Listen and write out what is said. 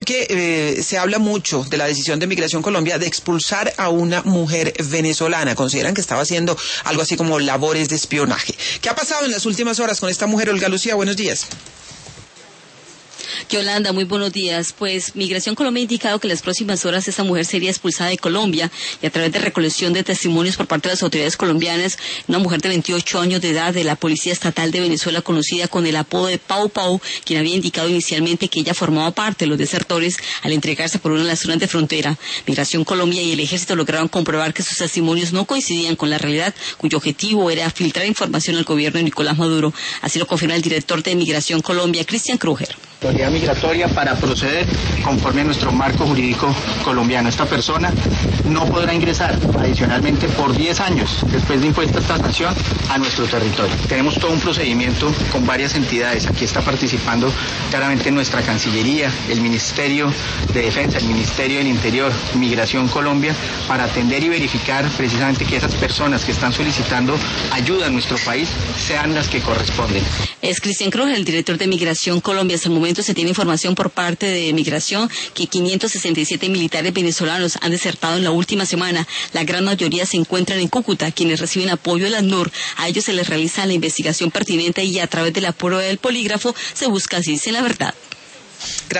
Que se habla mucho de la decisión de Migración Colombia de expulsar a una mujer venezolana. Consideran que estaba haciendo algo así como labores de espionaje. ¿Qué ha pasado en las últimas horas con esta mujer? Olga Lucía, buenos días. Yolanda, muy buenos días. Pues Migración Colombia ha indicado que en las próximas horas esta mujer sería expulsada de Colombia y a través de recolección de testimonios por parte de las autoridades colombianas, una mujer de 28 años de edad de la Policía Estatal de Venezuela, conocida con el apodo de Pau Pau, quien había indicado inicialmente que ella formaba parte de los desertores al entregarse por una de las zonas de frontera. Migración Colombia y el Ejército lograron comprobar que sus testimonios no coincidían con la realidad, cuyo objetivo era filtrar información al gobierno de Nicolás Maduro. Así lo confirma el director de Migración Colombia, Cristian Kruger. Migratoria para proceder conforme a nuestro marco jurídico colombiano. Esta persona no podrá ingresar adicionalmente por 10 años después de impuesta esta sanción a nuestro territorio. Tenemos todo un procedimiento con varias entidades. Aquí está participando claramente nuestra Cancillería, el Ministerio de Defensa, el Ministerio del Interior, Migración Colombia, para atender y verificar precisamente que esas personas que están solicitando ayuda en nuestro país sean las que corresponden. Es Cristian Kruger, el director de Migración Colombia. Hasta el momento se tiene información por parte de Migración que 567 militares venezolanos han desertado en la última semana. La gran mayoría se encuentran en Cúcuta, quienes reciben apoyo del ACNUR. A ellos se les realiza la investigación pertinente y a través de la prueba del polígrafo se busca, así dice, la verdad.